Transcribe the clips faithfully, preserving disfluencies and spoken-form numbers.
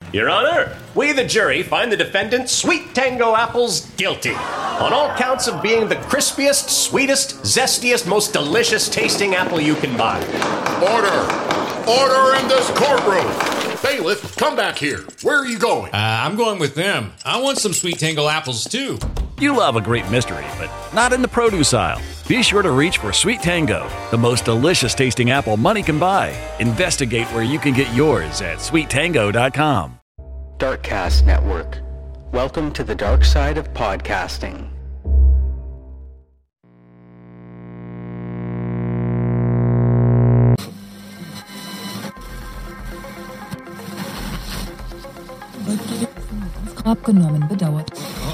Your Honor, we, the jury, find the defendant, Sweet Tango Apples, guilty on all counts of being the crispiest, sweetest, zestiest, most delicious tasting apple you can buy. Order! Order in this courtroom! Bailiff, come back here. Where are you going? Uh, I'm going with them. I want some Sweet Tango apples, too. You love a great mystery, but not in the produce aisle. Be sure to reach for Sweet Tango, the most delicious tasting apple money can buy. Investigate where you can get yours at sweet tango dot com. Darkcast Network. Welcome to the dark side of podcasting. Abgenommen, bedauert.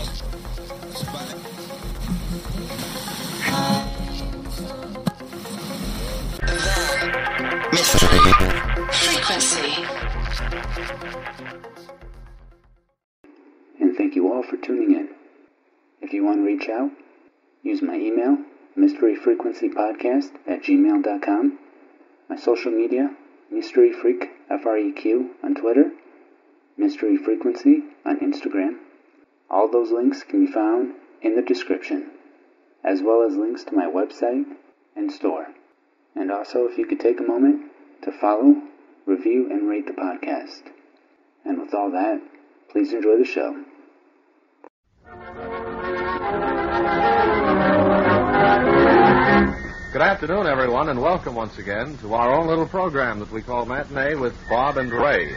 Mystery Frequency. And thank you all for tuning in. If you want to reach out, use my email, mysteryfrequencypodcast at gmail dot com, my social media, Mystery Freak, F R E Q, on Twitter, Mystery Frequency on Instagram. All those links can be found in the description, as well as links to my website and store. And also, if you could take a moment to follow, review, and rate the podcast. And with all that, please enjoy the show. Good afternoon, everyone, and welcome once again to our own little program that we call Matinee with Bob and Ray.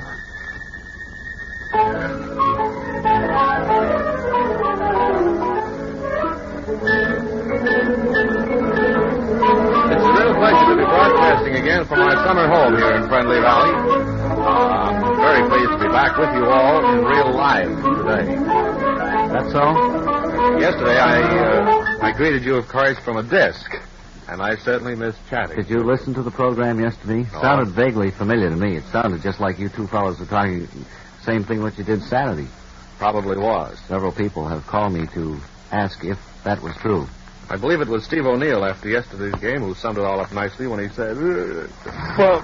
It's a real pleasure to be broadcasting again from our summer home here in Friendly Valley. Uh, I'm very pleased to be back with you all in real life today. That's so? Yesterday, I uh, I greeted you, of course, from a disc, and I certainly missed chatting. Did you listen to the program yesterday? Oh. Sounded vaguely familiar to me. It sounded just like you two fellows were talking same thing what you did Saturday. Probably was. Several people have called me to ask if that was true. I believe it was Steve O'Neill after yesterday's game who summed it all up nicely when he said, well,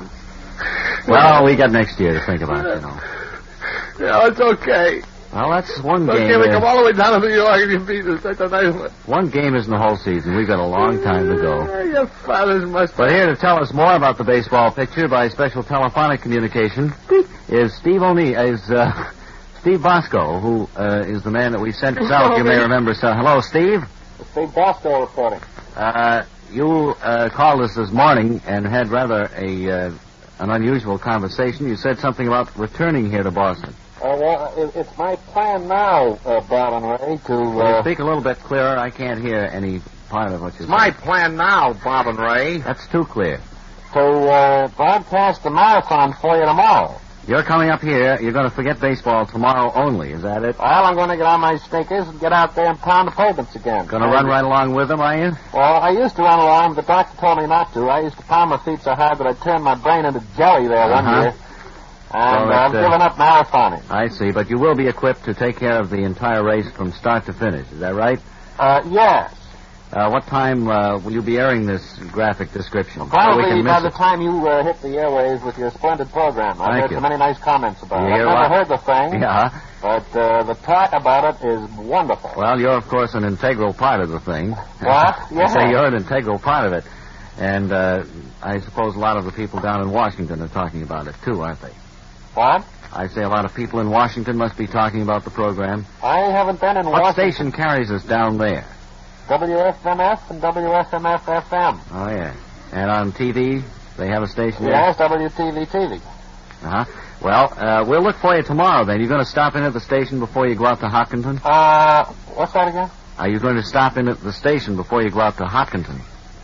well, we got next year to think about, you know. Yeah, it's okay. Well, that's one okay, game. Okay, we uh, come all the way down to New York and you beat us. That's a nice one. One game isn't the whole season. We've got a long time to go. Uh, your father's must. But here to tell us more about the baseball picture by special telephonic communication is Steve O'Neill, is uh, Steve Bosco, who uh, is the man that we sent south. You may remember. So, hello, Steve. Steve Bosco reporting. Uh, you uh, called us this morning and had rather a uh, an unusual conversation. You said something about returning here to Boston. Uh, well, it, it's my plan now, uh, Bob and Ray, to... Uh... Well, speak a little bit clearer. I can't hear any part of what you're saying. It's my plan now, Bob and Ray. That's too clear. To uh, broadcast the marathon for you tomorrow. You're coming up here. You're going to forget baseball tomorrow only. Is that it? Well, I'm going to get on my sneakers and get out there and pound the pavements again. Going to run right along with them, are you? Well, I used to run along, but the doctor told me not to. I used to pound my feet so hard that I turned my brain into jelly there one Uh-huh. year. And So uh, I've uh, given up marathoning. I see, but you will be equipped to take care of the entire race from start to finish. Is that right? Uh, yes. Uh, what time uh, will you be airing this graphic description? Well, probably so we can by miss the it? time you uh, hit the airwaves with your splendid program. I've Thank heard you. so many nice comments about You it. I've hear never what? heard the thing. Yeah. But uh, the talk about it is wonderful. Well, you're, of course, an integral part of the thing. What? I Yeah. say you're an integral part of it. And uh, I suppose a lot of the people down in Washington are talking about it, too, aren't they? What? I say a lot of people in Washington must be talking about the program. I haven't been in What Washington. station carries us down there? W F M F and W F M F F M. Oh, yeah. And on T V, they have a station there? Yes, W T V T V. Uh-huh. Well, uh, we'll look for you tomorrow, then. You're going to stop in at the station before you go out to Hopkinton? Uh, what's that again? Are you going to stop in at the station before you go out to Hopkinton?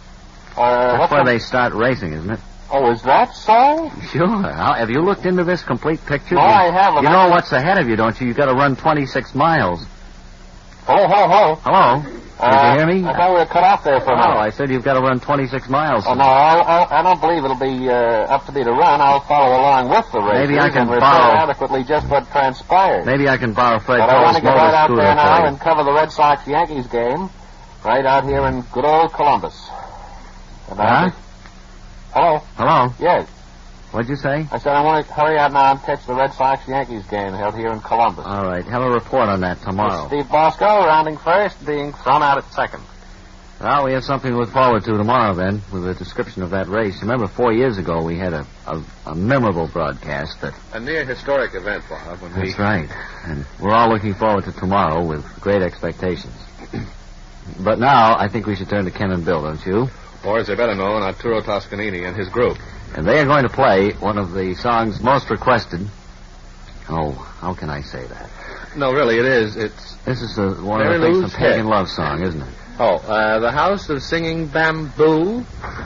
Uh, That's what's where the... they start racing, isn't it? Oh, is that so? Sure. How, have you looked into this complete picture? No, you, I haven't. You I... know what's ahead of you, don't you? You've got to run twenty-six miles. Hello, hello, hello. Hello? Did Uh, you hear me? I thought we were cut off there for a minute. Oh, I said you've got to run twenty-six miles. Oh, no, I, I, I don't believe it'll be uh, up to me to run. I'll follow along with the race. Maybe I can and borrow- report adequately just what transpired. Maybe I can borrow Fred But I want Cole's to get right out motor there scooter now for and cover the Red Sox-Yankees game right out here in good old Columbus. And Huh? Hello? Hello? Yes. What'd you say? I said I want to hurry out now and catch the Red Sox-Yankees game held here in Columbus. All right. Have a report on that tomorrow. Steve Bosco rounding first, being thrown out at second. Well, we have something to look forward to tomorrow, then, with a description of that race. Remember, four years ago, we had a, a, a memorable broadcast that... A near historic event, Bob. When That's we... right. And we're all looking forward to tomorrow with great expectations. But now, I think we should turn to Ken and Bill, don't you? Or, as they better know, Arturo Toscanini and his group. And they are going to play one of the songs most requested. Oh, how can I say that? No, really, it is. It's... This is a, one Mary of the things Lou's from Pagan Hit. Love Song, isn't it? Oh, uh, the House of Singing Bamboo.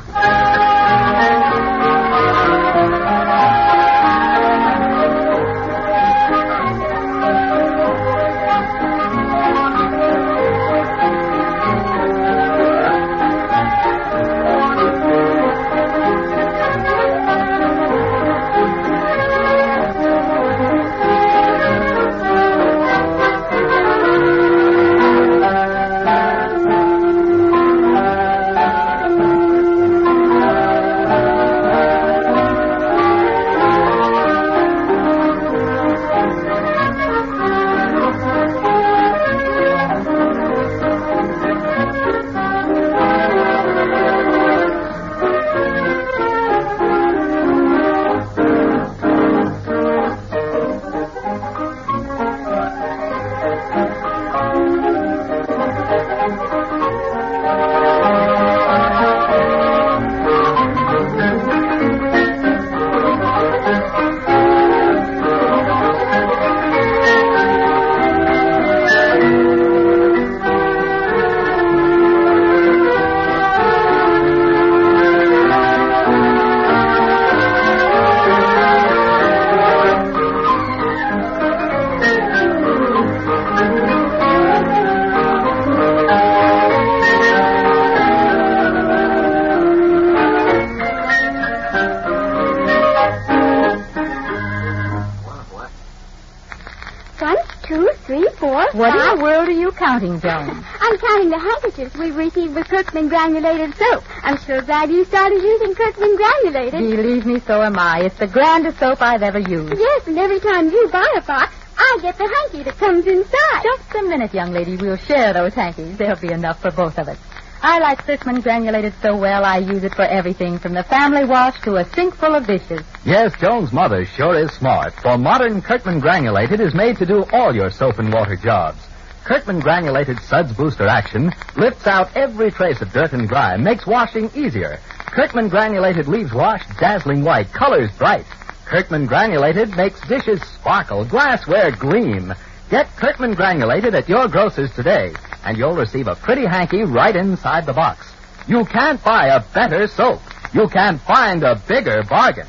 What in the world are you counting, Joan? I'm counting the handkerchiefs we received with Kirkman granulated soap. I'm sure glad you started using Kirkman granulated. Believe me, so am I. It's the grandest soap I've ever used. Yes, and every time you buy a box, I get the hanky that comes inside. Just a minute, young lady. We'll share those hankies. There'll be enough for both of us. I like Kirkman granulated so well, I use it for everything, from the family wash to a sink full of dishes. Yes, Joan's mother sure is smart, for modern Kirkman granulated is made to do all your soap and water jobs. Kirkman granulated Suds Booster Action lifts out every trace of dirt and grime, makes washing easier. Kirkman granulated leaves wash dazzling white, colors bright. Kirkman granulated makes dishes sparkle, glassware gleam. Get Kirkman granulated at your grocer's today, and you'll receive a pretty hanky right inside the box. You can't buy a better soap. You can't find a bigger bargain.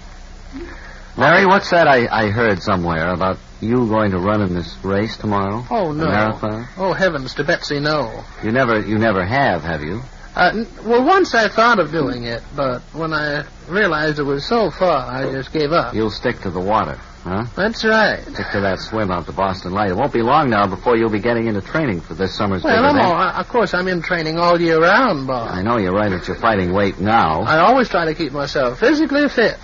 Larry, what's that I, I heard somewhere about you going to run in this race tomorrow? Oh, no. A marathon? Oh, heavens to Betsy, no. You never you never have, have you? Uh, n- well, once I thought of doing it, but when I realized it was so far, I just gave up. You'll stick to the water, huh? That's right. Stick to that swim out to Boston Light. It won't be long now before you'll be getting into training for this summer's Well, big I'm event. all, uh, of course, I'm in training all year round, Bob. I know you're right that you're fighting weight now. I always try to keep myself physically fit.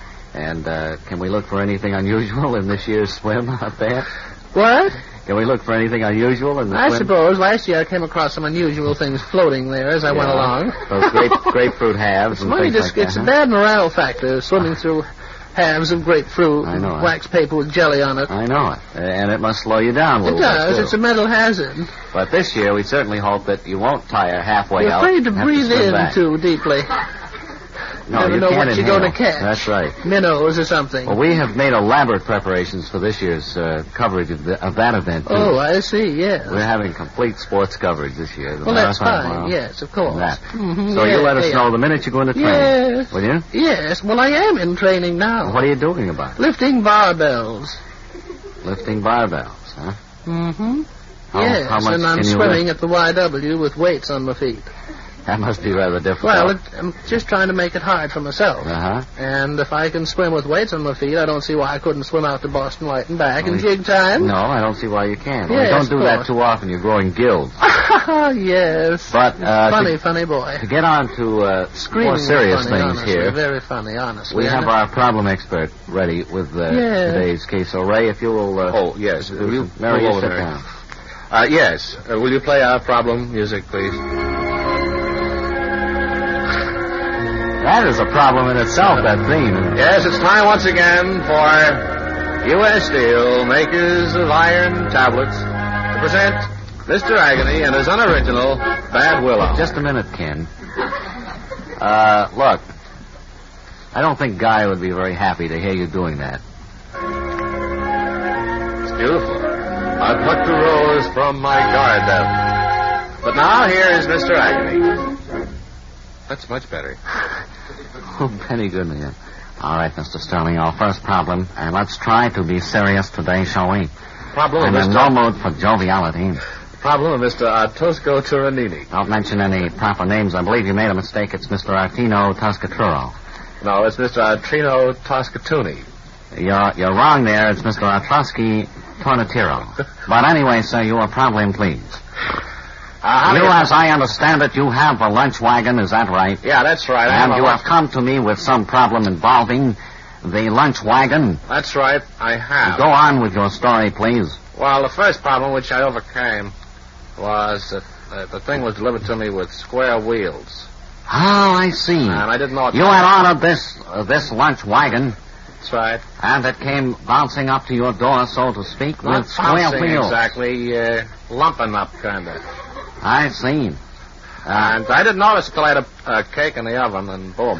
And uh, can we look for anything unusual in this year's swim out there? What? Can we look for anything unusual in the I swim? suppose last year I came across some unusual things floating there as I Yeah. went along. Those grape, grapefruit halves and Money things just like gets that, a huh? bad morale factor swimming through halves of grapefruit I know and it. wax paper with jelly on it. I know it. And it must slow you down a It little bit, does. too. It's a mental hazard. But this year, we certainly hope that you won't tire halfway You're out. afraid to and have breathe swim in back. too deeply. No, Never you know can't what you're inhale. going to catch. That's right. Minnows or something. Well, we have made elaborate preparations for this year's uh, coverage of, the, of that event, too. Oh, I see, yes. We're having complete sports coverage this year. The Well, that's marathon fine, tomorrow, yes, of course. and that. Mhm, So yeah, you let us yeah. know the minute you go into training. Yes. Will you? Yes, well, I am in training now. What are you doing about it? Lifting barbells. Lifting barbells, huh? Mm-hmm. How- yes, how much and I'm can you swimming lift? at the Y W with weights on my feet. That must be rather difficult. Well, it, I'm just trying to make it hard for myself. Uh-huh. And if I can swim with weights on my feet, I don't see why I couldn't swim out to Boston Light and back Well, in jig time. No, I don't see why you can't. Well, Yes, don't do of that course. too often. You're growing gills. Oh, yes. But, uh... Funny, to, funny boy. To get on to uh, more serious funny, things honestly, here. Very funny, honestly. We have our problem expert ready with uh, Yes. today's case. So, Ray, if you will... Uh, Oh, yes. do Will you some- Mary, move you over sit there? down. Uh, yes. Uh, will you play our problem music, please? That is a problem in itself, that theme. Yes, it's time once again for U S Steel, makers of iron tablets, to present Mister Agony and his unoriginal Bad Willow. Just a minute, Ken. Uh, look. I don't think Guy would be very happy to hear you doing that. It's beautiful. I plucked a rose from my garden. But now here is Mister Agony. That's much better. Oh, Penny goodness. All right, Mister Sterling, our first problem. And let's try to be serious today, shall we? Problem, I'm in Mister no mood for joviality. Problem of Mister Artosco Turanini. Don't mention any proper names. I believe you made a mistake. It's Mister Artino Toscaturo. No, it's Mister Artrino Toscatuni. You're, you're wrong there. It's Mister Artrosky Tornatiro. But anyway, sir, your problem, please. Uh, you, as I understand it, you have a lunch wagon, is that right? Yeah, that's right. I And have you a- have come to me with some problem involving the lunch wagon. That's right, I have. Go on with your story, please. Well, the first problem which I overcame was that uh, the thing was delivered to me with square wheels. Oh, I see. And I didn't know it. You had ordered this uh, this lunch wagon, That's right. and it came bouncing up to your door, so to speak, Not with square bouncing wheels. exactly, uh, lumping up, kind of. I see. Uh, And I didn't notice until I had a, a cake in the oven, and boom.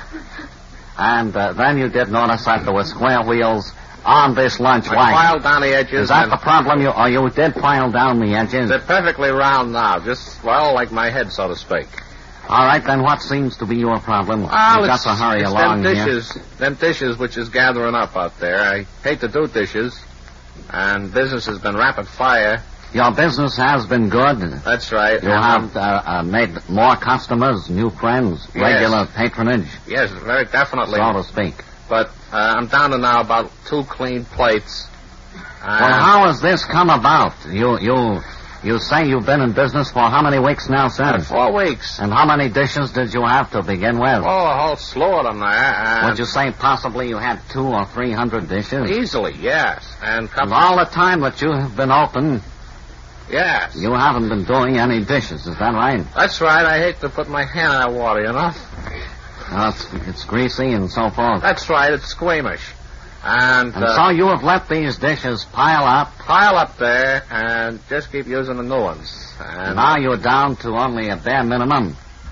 and uh, then you did notice that there were square wheels on this lunch I wagon. filed down the edges. Is that and the problem? You or you did file down the edges? They're perfectly round now, just, well, like my head, so to speak. All right, then what seems to be your problem? Well, You've got it's, to hurry it's along them here. dishes, them dishes which is gathering up out there. I hate to do dishes, and business has been rapid fire. Your business has been good. That's right. You and, have uh, uh, made more customers, new friends, Yes. regular patronage, Yes, very definitely. so to speak. But uh, I'm down to now about two clean plates. Well, how has this come about? You you you say you've been in business for how many weeks now, sir? Four weeks. And how many dishes did you have to begin with? Oh, a whole slew of them there. And Would you say possibly you had two or three hundred dishes? Easily, yes. And, And all the time that you have been open, yes. you haven't been doing any dishes, is that right? That's right. I hate to put my hand in that water, you know. Uh, it's, it's greasy and so forth. That's right. It's squeamish. And, And uh, so you have let these dishes pile up, pile up there and just keep using the new ones. and And now you're down to only a bare minimum.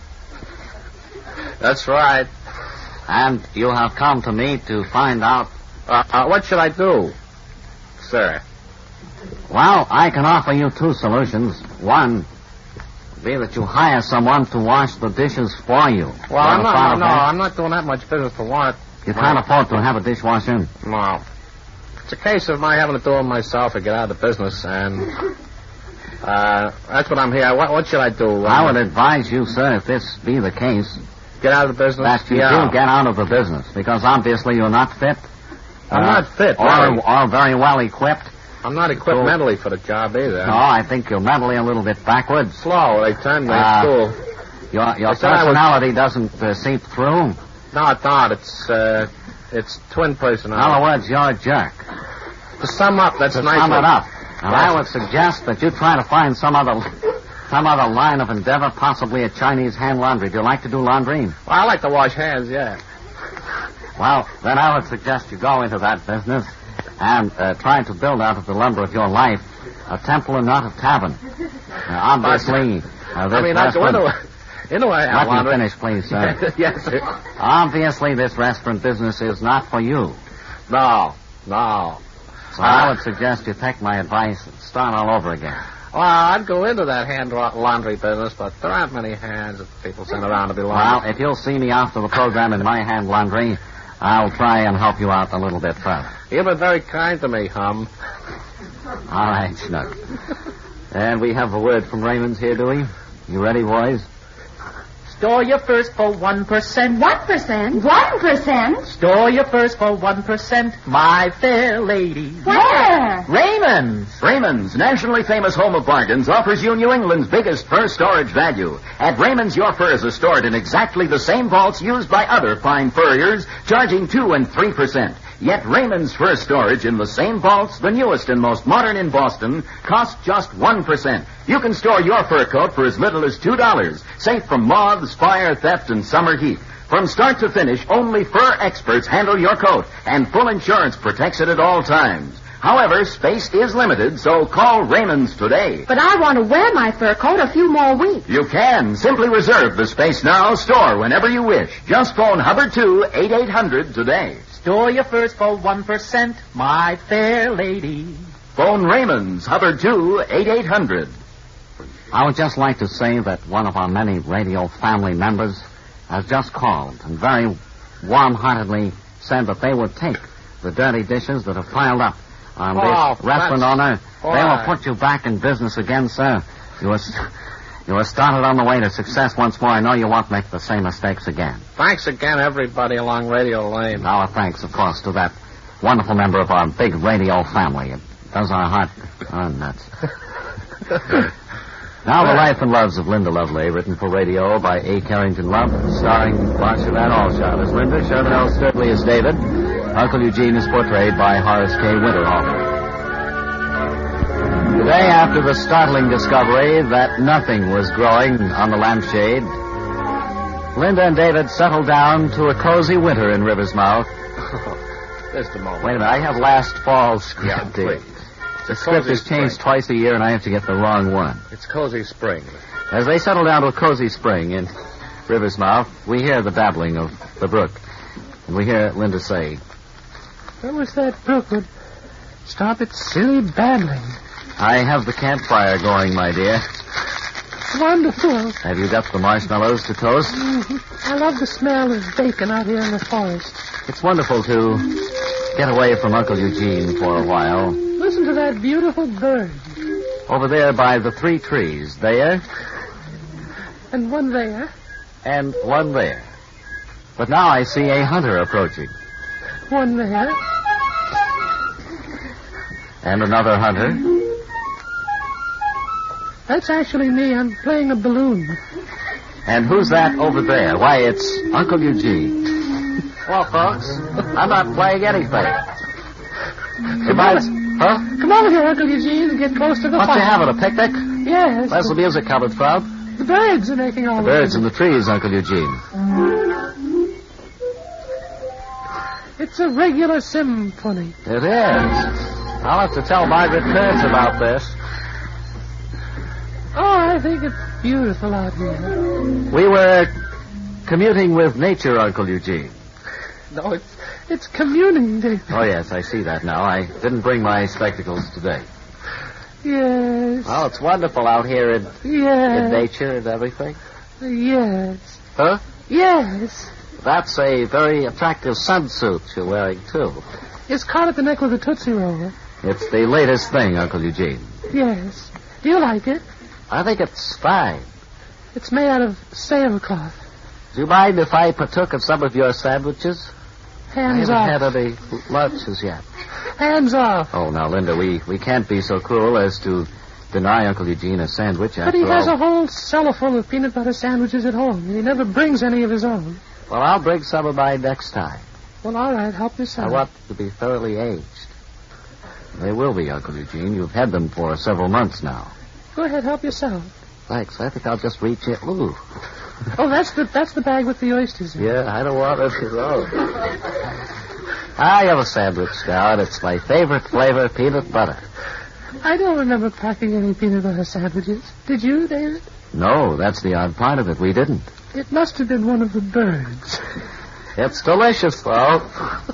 that's right. And you have come to me to find out. Uh, uh, what should I do, sir? Well, I can offer you two solutions. One would be that you hire someone to wash the dishes for you. Well, I'm Ever not. thought No, of no, that? I'm not doing that much business for want. You can't afford to have a dishwasher. No. It's a case of my having to do it myself or get out of the business, and uh, that's what I'm here. What, what should I do? I would advise you, sir, if this be the case, get out of the business. that you yeah. do get out of the business, because obviously you're not fit. I'm uh, not fit. Or, really. or very well equipped. I'm not equipped So- mentally for the job either. No, I think you're mentally a little bit backwards. Slow. They turned me Uh, in school. Your your I said I was- personality doesn't uh, seep through. No, it's not. It's uh, it's twin In personality. other words, you're a jerk. To sum up, that's To nice. sum it one. up, and Yes. I would suggest that you try to find some other some other line of endeavor, possibly a Chinese hand laundry. Do you like to do laundry? Well, I like to wash hands. Yeah. Well, then I would suggest you go into that business and uh, try to build out of the lumber of your life a temple and not a tavern. Uh, obviously, uh, this I mean, I go restaurant... into a, into a Let me laundry. finish, please, sir. Yes, sir. Obviously, this restaurant business is not for you. No, no. So I would suggest you take my advice and start all over again. Well, I'd go into that hand la- laundry business, but there aren't many hands that people send around to be Well, laundered. if you'll see me after the program in my hand laundry, I'll try and help you out a little bit further. You've been very kind to me, Hum. All right, Schnook. And we have a word from Raymond's here, do we? You ready, boys? Store your first for one percent. One percent? One percent? Store your first for one percent, my fair lady. Where? Raymond. Raymond's. Raymond's, nationally famous home of bargains, offers you New England's biggest fur storage value. At Raymond's, your furs are stored in exactly the same vaults used by other fine furriers, charging two and three percent. Yet Raymond's fur storage in the same vaults, the newest and most modern in Boston, costs just one percent. You can store your fur coat for as little as two dollars, safe from moths, fire, theft, and summer heat. From start to finish, only fur experts handle your coat, and full insurance protects it at all times. However, space is limited, so call Raymond's today. But I want to wear my fur coat a few more weeks. You can. Simply reserve the space now. Store whenever you wish. Just phone Hubbard two eight eight hundred today. Store your furs for one percent, my fair lady. Phone Raymond's, Hubbard two eight eight hundred. I would just like to say that one of our many radio family members has just called and very warm-heartedly said that they would take the dirty dishes that have piled up on Oh, this restaurant owner. They Why? will put you back in business again, sir. You were, you were started on the way to success once more. I know you won't make the same mistakes again. Thanks again, everybody along Radio Lane. Our thanks, of course, to that wonderful member of our big radio family. It does our heart oh, nuts. Now, The Life and Loves of Linda Lovelace, written for radio by A. Carrington Love, starring Marcia Van Alshot as Linda, Sherman L. Sturtley as David. Uncle Eugene is portrayed by Horace K. Winterhalter. Today, after the startling discovery that nothing was growing on the lampshade, Linda and David settled down to a cozy winter in River's Mouth. Just a moment. Wait a minute, I have last fall's script. Yeah, here. please. The script is changed spring. twice a year, and I have to get the wrong one. It's Cozy Spring. As they settle down to a cozy spring in River's Mouth, we hear the babbling of the brook. And we hear Linda say, What was that brook would stop its silly babbling? I have the campfire going, my dear. Wonderful. Have you got the marshmallows to toast? Mm-hmm. I love the smell of bacon out here in the forest. It's wonderful to get away from Uncle Eugene for a while. Listen to that beautiful bird. Over there by the three trees, there, And one there. and one there. But now I see a hunter approaching. One there. And another hunter. That's actually me. I'm playing a balloon. And who's that over there? Why, it's Uncle Eugene. Well, folks, I'm not playing anything. If I... Huh? Come over here, Uncle Eugene, and get close to the What fire. you having, a picnic? Yes. Where's the music coming from? The birds are making all The the birds in the trees, Uncle Eugene. It's a regular symphony. It is. I'll have to tell Margaret Kurtz about this. Oh, I think it's beautiful out here. We were commuting with nature, Uncle Eugene. No, it's it's communing day. Oh, yes, I see that now. I didn't bring my spectacles today. Yes. Well, it's wonderful out here in, Yes. in nature and everything. Yes. Huh? Yes. That's a very attractive sunsuit you're wearing, too. It's caught at the neck with a Tootsie Roll. It's the latest thing, Uncle Eugene. Yes. Do you like it? I think it's fine. It's made out of sailcloth. Do you mind if I partook of some of your sandwiches? Hands I off. haven't had any lunch as yet. Hands off. Oh, now, Linda, we, we can't be so cruel as to deny Uncle Eugene a sandwich. But he after has all. a whole cellar full of peanut butter sandwiches at home. He never brings any of his own. Well, I'll bring some of mine next time. Well, all right. Help yourself. I want to be thoroughly aged. They will be, Uncle Eugene. You've had them for several months now. Go ahead. Help yourself. Thanks. I think I'll just reach it. Ooh. Oh, that's the that's the bag with the oysters in it. Yeah, I don't want it to go. I have a sandwich now, and it's my favorite flavor, peanut butter. I don't remember packing any peanut butter sandwiches. Did you, David? No, that's the odd part of it. We didn't. It must have been one of the birds. It's delicious, though.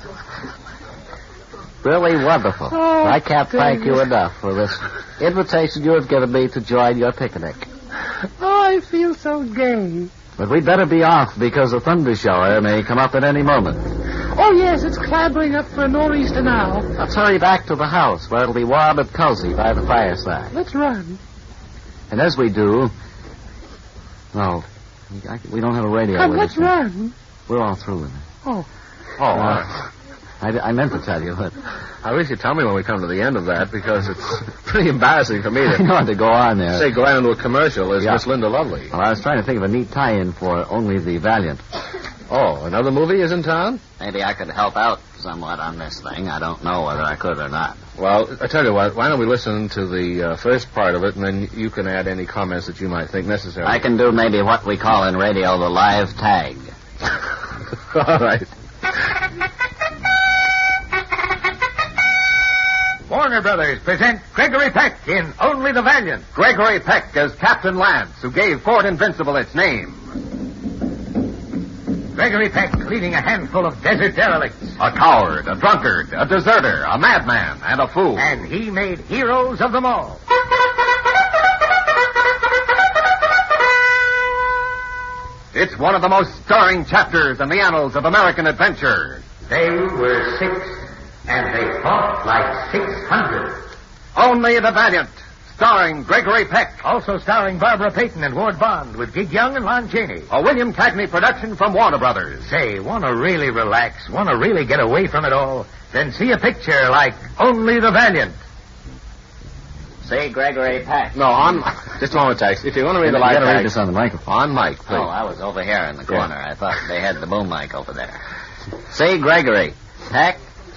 Really wonderful. Oh, I can't thank David. you enough for this invitation you have given me to join your picnic. Oh, I feel so gay. But we'd better be off because a thunder shower may come up at any moment. Oh, yes, it's clambering up for a nor'easter now. Let's hurry back to the house where it'll be warm and cozy by the fireside. Let's run. And as we do... No, we- I- we don't have a radio Come, with let's us. run. We're all through with it. Oh. Oh, uh, I, I meant to tell you, but... I wish you'd tell me when we come to the end of that, because it's pretty embarrassing for me to... I know to go on there. Say, go out into a commercial as Yeah. Miss Linda Lovely. Well, I was trying to think of a neat tie-in for Only the Valiant. Oh, another movie is in town? Maybe I could help out somewhat on this thing. I don't know whether I could or not. Well, I tell you what, why don't we listen to the uh, first part of it, and then you can add any comments that you might think necessary. I can do maybe what we call in radio the live tag. All right. Warner Brothers present Gregory Peck in Only the Valiant. Gregory Peck as Captain Lance, who gave Fort Invincible its name. Gregory Peck leading a handful of desert derelicts. A coward, a drunkard, a deserter, a madman, and a fool. And he made heroes of them all. It's one of the most stirring chapters in the annals of American adventure. They were six, and they fought like six hundred. Only the Valiant, starring Gregory Peck. Also starring Barbara Payton and Ward Bond with Gig Young and Lon Chaney. A William Cagney production from Warner Brothers. Say, want to really relax, want to really get away from it all? Then see a picture like Only the Valiant. Say Gregory Peck. No, on... Just a moment, Tex. If you want to read the You live gotta read tag... this on the microphone. On mic, please. Oh, I was over here in the corner. I thought they had the boom mic over there. Say Gregory Peck.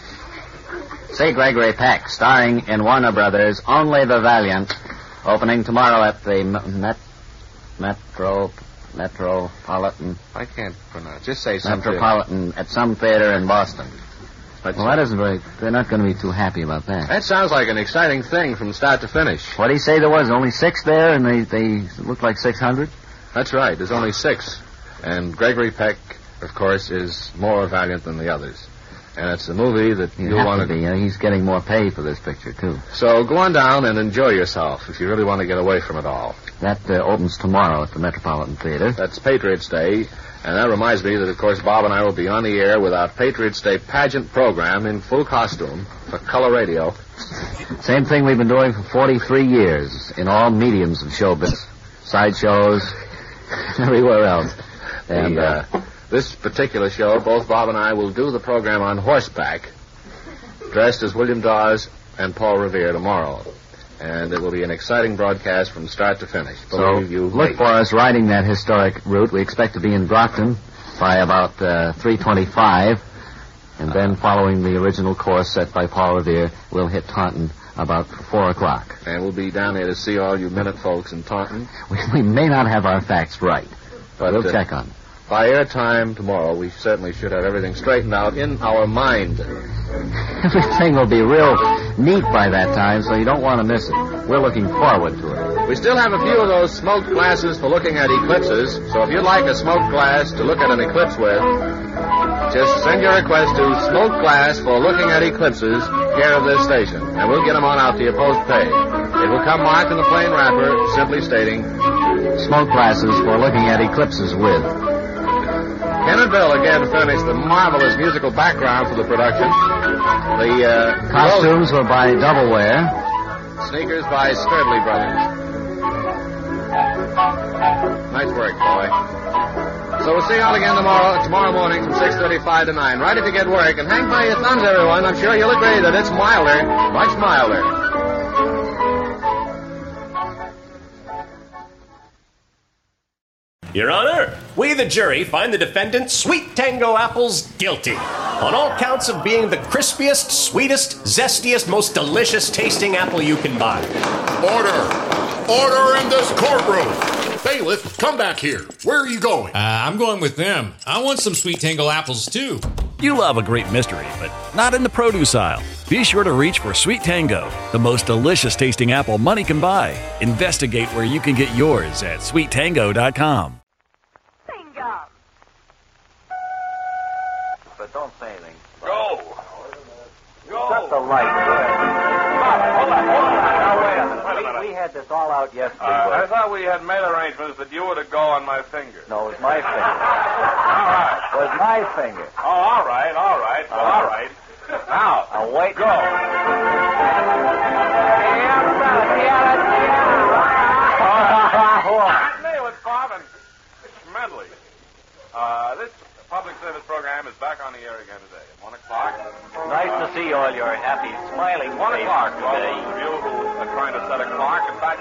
Say Gregory Peck, starring in Warner Brothers, Only the Valiant, opening tomorrow at the Met, Metro, Metropolitan. I can't pronounce. Just say something. Metropolitan at some theater in Boston. Well, that isn't very... They're not going to be too happy about that. That sounds like an exciting thing from start to finish. What do you say there was? Only six there, and they, they looked like six hundred? That's right. There's only six. And Gregory Peck, of course, is more valiant than the others. And it's a movie that He'd you'll have want to be. Uh, he's getting more pay for this picture, too. So go on down and enjoy yourself if you really want to get away from it all. That uh, opens tomorrow at the Metropolitan Theater. That's Patriots Day. And that reminds me that, of course, Bob and I will be on the air with our Patriots Day pageant program in full costume for Color Radio. Same thing we've been doing for forty-three years in all mediums of showbiz. Sideshows, everywhere else. And, the, uh, uh, this particular show, both Bob and I will do the program on horseback, dressed as William Dawes and Paul Revere tomorrow. And it will be an exciting broadcast from start to finish. So Believe you look me. for us riding that historic route. We expect to be in Brockton by about uh, three twenty-five. And then following the original course set by Paul Revere, we'll hit Taunton about four o'clock. And we'll be down there to see all you minute folks in Taunton. We, we may not have our facts right, but we'll uh, check on it. By air time tomorrow, we certainly should have everything straightened out in our mind. Everything will be real neat by that time, so you don't want to miss it. We're looking forward to it. We still have a few of those smoked glasses for looking at eclipses, so if you'd like a smoked glass to look at an eclipse with, just send your request to Smoked Glass for Looking at Eclipses, care of this station, and we'll get them on out to you post-pay. It will come marked in the plain wrapper, simply stating, Smoke glasses for looking at eclipses with. Ken and Bill again furnished the marvelous musical background for the production. The uh, costumes were by Doubleware. Sneakers by Sturdley Brothers. Nice work, boy. So we'll see you all again tomorrow, tomorrow morning from six thirty-five to nine. Right if you get work, and hang by your thumbs, everyone. I'm sure you'll agree that it's milder, much milder. Your Honor, we, the jury, find the defendant, Sweet Tango Apples, guilty on all counts of being the crispiest, sweetest, zestiest, most delicious tasting apple you can buy. Order! Order in this courtroom! Bailiff, come back here. Where are you going? Uh, I'm going with them. I want some Sweet Tango apples, too. You love a great mystery, but not in the produce aisle. Be sure to reach for Sweet Tango, the most delicious tasting apple money can buy. Investigate where you can get yours at sweet tango dot com. But don't say anything. Go. Go. Shut the light. Hold on, hold on. Now, wait a minute. Wait a minute. We, we had this all out yesterday. Uh, I thought we had made arrangements that you were to go on my finger. No, it was my finger. All right. It was my finger. Oh, all right, all right. Well, all right. Now, now wait. Go. Hey, with Bob and Smedley. Uh, this public service program is back on the air again today at one o'clock.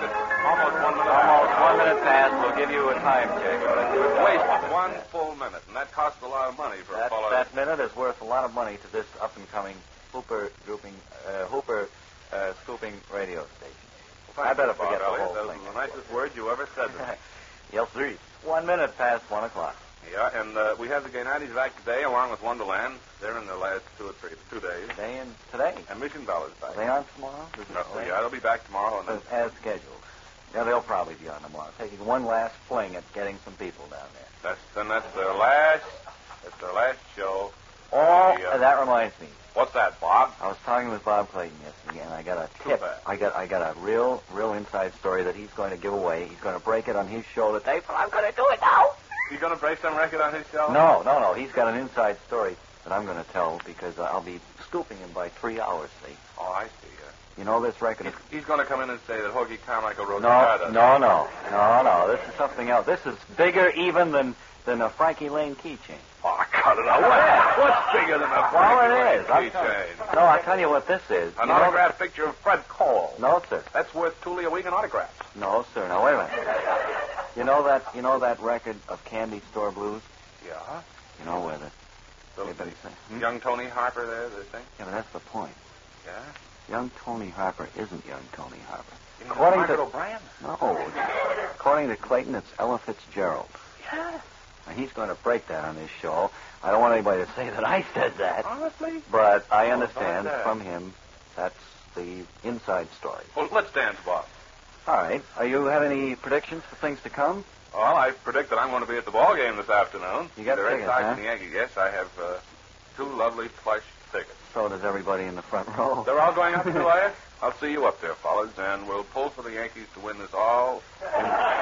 It's almost one minute. Almost one minute past. We'll give you a time check. We've wasted one full minute, and that costs a lot of money for That, a fellow. that minute is worth a lot of money to this up-and-coming Hooper grouping, uh, Hooper uh, scooping radio station. Well, I better Bob forget the Elliott. whole Those thing. are the nicest words you ever said to me. Yes, sir. One minute past one o'clock. Yeah, and uh, we have the Gennadys back today, along with Wonderland. They're in the last two or three, two days. Today and today. And Mission Bell is back. Are they on tomorrow? No, yeah, they'll be back tomorrow. And then... As scheduled. Yeah, they'll probably be on tomorrow, taking one last fling at getting some people down there. That's then that's their last. That's their last show. Oh, the, uh, that reminds me. What's that, Bob? I was talking with Bob Clayton yesterday, and I got a Too tip. bad. I got I got a real, real inside story that he's going to give away. He's going to break it on his show today, but I'm going to do it now. You going to break some record on his show? No, no, no. He's got an inside story that I'm going to tell because I'll be scooping him by three hours, see? Oh, I see. Uh, You know this record? he's he's going to come in and say that Hoagie Carmichael wrote No, the no, no, no, no. This is something else. This is bigger even than than a Frankie Lane keychain. Oh, cut it out. What? What's bigger than a Well, Frankie it Lane is. I'll tell keychain? you. No, I'll tell you what this is. An You know- autographed picture of Fred Cole. No, sir. That's worth two a week in autographs. No, sir. Now, wait a minute. You know that you know that record of Candy Store Blues? Yeah. You know where the... So, everybody say, hmm? young Tony Harper there, they think? Yeah, but that's the point. Yeah? Young Tony Harper isn't young Tony Harper. You mean According Margaret to... O'Brien? No. According to Clayton, it's Ella Fitzgerald. Yeah. Now, he's going to break that on his show. I don't want anybody to say that I said that. Honestly? But I Oh, understand about that. from him that's the inside story. Well, let's dance, Bob. All right. Are you have any predictions for things to come? Well, I predict that I'm going to be at the ball game this afternoon. You got the Red tickets, Sox huh? and the Yankees. Yes, I have uh, two lovely plush tickets. So does everybody in the front row. They're all going up to Goliath? I'll see you up there, fellas, and we'll pull for the Yankees to win this all. Oh,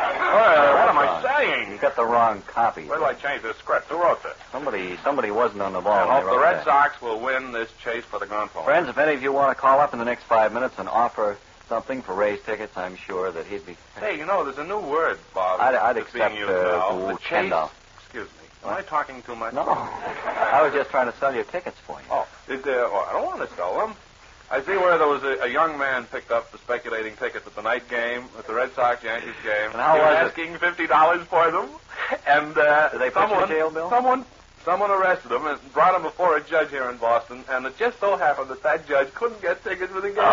what am I saying? You got the wrong copy. Where do I change this script? Who wrote this? Somebody somebody wasn't on the ball. I when hope they the wrote Red that. Sox will win this chase for the grand final. Friends, if any of you want to call up in the next five minutes and offer something for Ray's tickets, I'm sure that he'd be... Hey, you know, there's a new word, Bob. I'd, I'd that's accept being used uh, now. the The ten chase. dollars. Excuse me. Am I talking too much? No. I was just trying to sell you tickets for you. Oh, did, uh, oh, I don't want to sell them. I see where there was a, a young man picked up the speculating tickets at the night game, at the Red Sox-Yankees game. And how he was was it? asking fifty dollars for them. And uh, Did they put you in someone, jail, Bill? someone, someone arrested him and brought him before a judge here in Boston. And it just so happened that that judge couldn't get tickets for the game.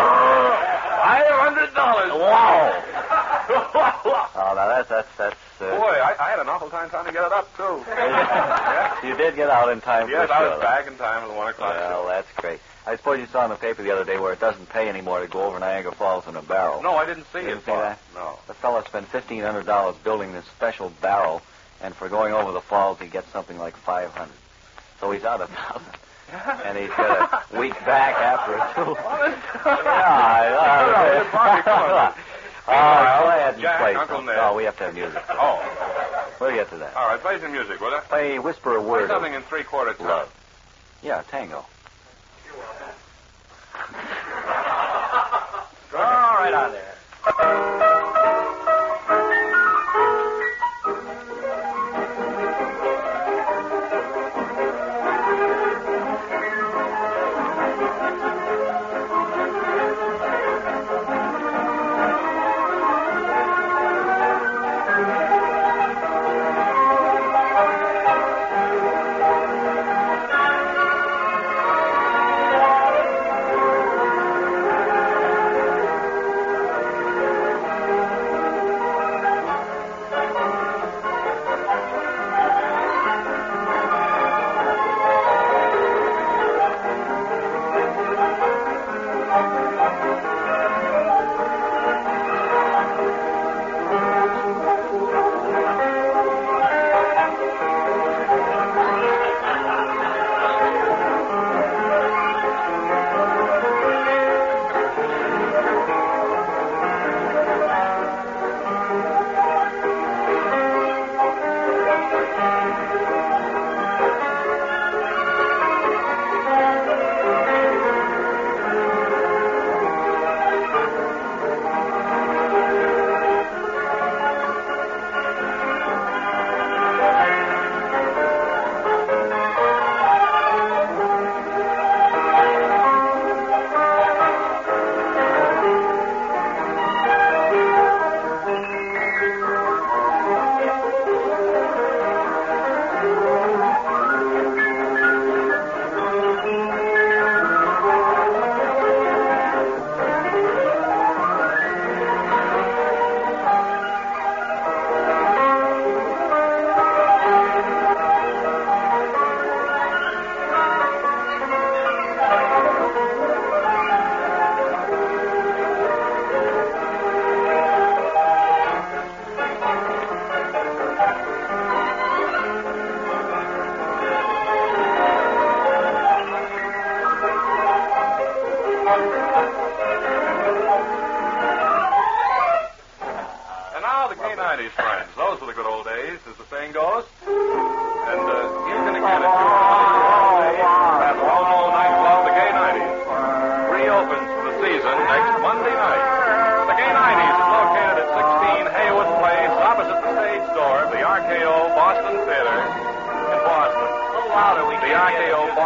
Five hundred dollars. Wow. Oh, now that's that's that's. Uh, Boy, I, I had an awful time trying to get it up too. Yeah. You did get out in time for Yes, the I show, was though. back in time at the one o'clock Well, show. that's great. I suppose you saw in the paper the other day where it doesn't pay anymore to go over Niagara Falls in a barrel. No, I didn't see You it. didn't see Bob. that? No. The fellow spent fifteen hundred dollars building this special barrel, and for going over the falls, he gets something like five hundred. So he's out a thousand. And he's got a week back after it, too. yeah, I, uh, uh, go ahead and Jack, play Uncle some. Ned. Oh, we have to have music. Oh. We'll get to that. All right, play some music, will you? Play Whisper a Play Word something of in three-quarter time. Love. Yeah, tango. All right on there. Thank you.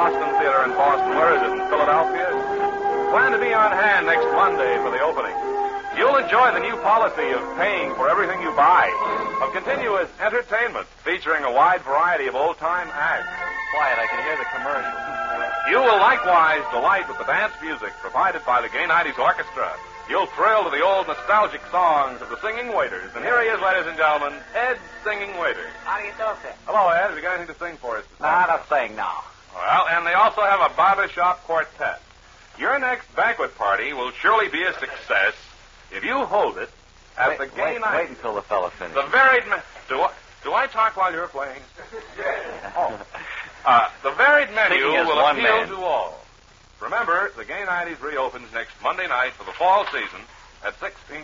Boston Theater in Boston. Where is it? In Philadelphia? Plan to be on hand next Monday for the opening. You'll enjoy the new policy of paying for everything you buy, of continuous entertainment featuring a wide variety of old-time acts. Quiet, I can hear the commercial. You will likewise delight with the dance music provided by the Gay nineties Orchestra. You'll thrill to the old nostalgic songs of the Singing Waiters. And here he is, ladies and gentlemen, Ed Singing Waiters. How do you do, sir? Hello, Ed. Have you got anything to sing for us? Not a thing, no. Well, and they also have a barbershop quartet. Your next banquet party will surely be a success if you hold it at Wait, the Gay wait, nineties. wait until the fella finishes. The varied... Me- do, I, do I talk while you're playing? Oh. Uh, the varied menu Speaking as will one appeal man. to all. Remember, the Gay nineties reopens next Monday night for the fall season at sixteen.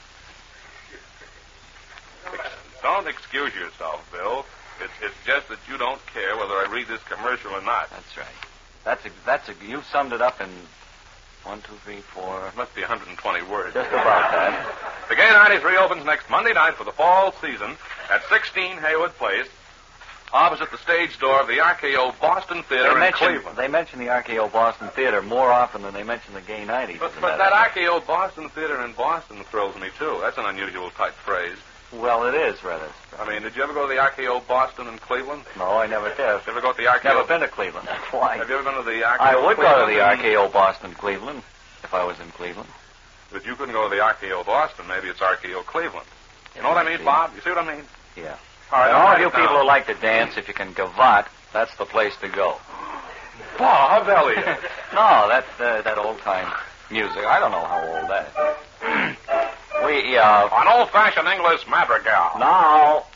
Ex- don't excuse yourself, Bill. It's, it's just that you don't care whether I read this commercial or not. That's right. That's a, that's a, you summed it up in one, two, three, four. It must be one hundred twenty words. Just about that. The Gay nineties reopens next Monday night for the fall season at sixteen Haywood Place, opposite the stage door of the R K O Boston Theater They in mention, Cleveland. they mention the R K O Boston Theater more often than they mention the Gay nineties. But, isn't but that it? R K O Boston Theater in Boston thrills me, too. That's an unusual type phrase. Well, it is, rather. I mean, did you ever go to the R K O Boston in Cleveland? No, I never did. Did you ever go to the R K O? Never been to Cleveland. That's why. Have you ever been to the R K O I would go to the R Cleveland? K O Boston Cleveland if I was in Cleveland. But you couldn't go to the R K O Boston. Maybe it's R K O Cleveland. You know what I mean, Bob? You see what I mean? Yeah. All right, And I'll all write you it down. people who like to dance, if you can gavotte, that's the place to go. Bob Elliott. No, that uh, that old time music. I don't know how old that is. we uh. An old-fashioned English madrigal. Now.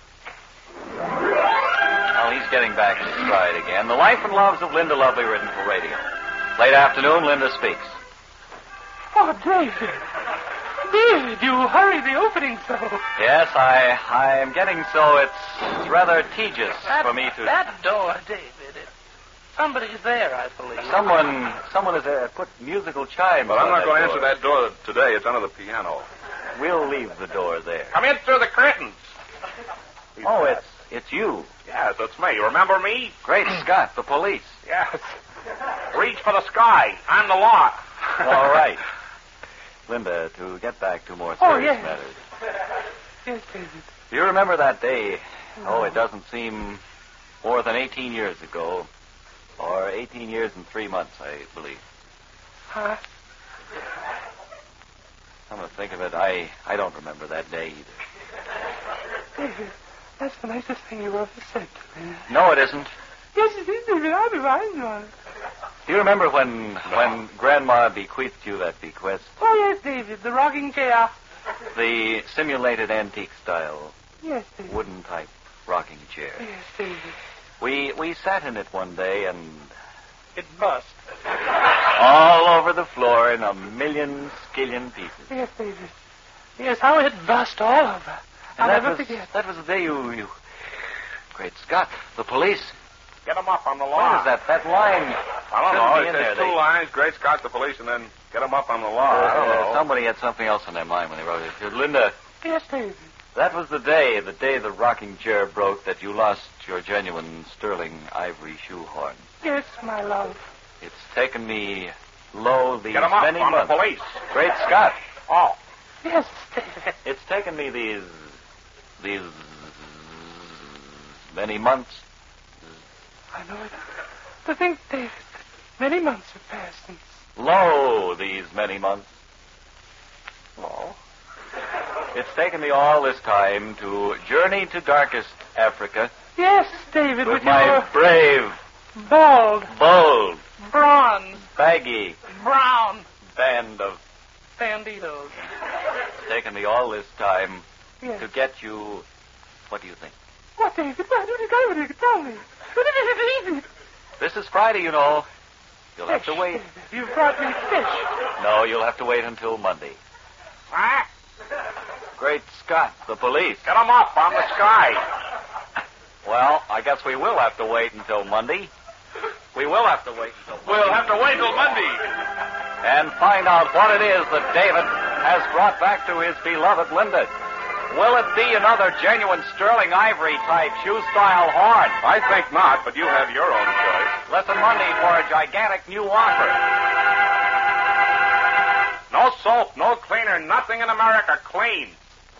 Well, he's getting back in stride again. The Life and Loves of Linda Lovely, written for radio. Late afternoon, Linda speaks. Oh, David. David, you hurry the opening so. Yes, I I am getting so it's, it's rather tedious That, for me to. That door, David. It, somebody's there, I believe. Someone someone has uh, put musical chimes. But I'm on not going to door. answer that door today. It's under the piano. We'll leave the door there. Come in through the curtains. Oh, it's it's you. Yes, it's me. Remember me? Great Scott, the police. Yes. Reach for the sky. I'm the law. All right. Linda, to get back to more Oh, serious yes. matters. Yes, David. Do you remember that day? Oh, it doesn't seem more than eighteen years ago. Or eighteen years and three months, I believe. Huh? Come to think of it, I, I don't remember that day either. David, that's the nicest thing you ever said to me. No, it isn't. Yes, it is, David. I'm reminded of it. Do you remember when when Grandma bequeathed you that bequest? Oh, yes, David. The rocking chair. The simulated antique style, Yes, David. wooden type rocking chair. Yes, David. We we sat in it one day and It bust. all over the floor in a million skillion pieces. Yes, David. Yes, how it bust all over. I'll And that never was, forget. that was the day you, you... Great Scott, the police. Get them up on the law. What is that? That line... I don't shouldn't know. be It in says there. two They- lines, Great Scott, the police, and then get them up on the law. I don't Uh, know. Somebody had something else in their mind when they wrote it. Linda, Yes, David. that was the day, the day the rocking chair broke, that you lost your genuine sterling ivory shoehorn. Yes, my love. It's taken me, lo, these Get them up many on months. the police. Great Scott. Oh. Yes, David. It's taken me these, these many months. I know it. To think, David, that many months have passed since. Lo, these many months. Oh. It's taken me all this time to journey to darkest Africa Yes, David, with with my your brave, bald, bold, bronze, baggy brown band of... banditos. It's taken me all this time Yes. to get you... What do you think? What, David? What did you go with it? Tell me. What did you believe it? This is Friday, you know. You'll have to Fish, wait. David. You've brought me fish. No, you'll have to wait until Monday. Huh? Great Scott, the police. Get them up on the sky. Well, I guess we will have to wait until Monday. We will have to wait until Monday. We'll have to wait till Monday. And find out what it is that David has brought back to his beloved Linda. Will it be another genuine sterling ivory type shoe style horn? I think not, but you have your own choice. Listen Monday for a gigantic new offer. No soap, no cleaner, nothing in America clean.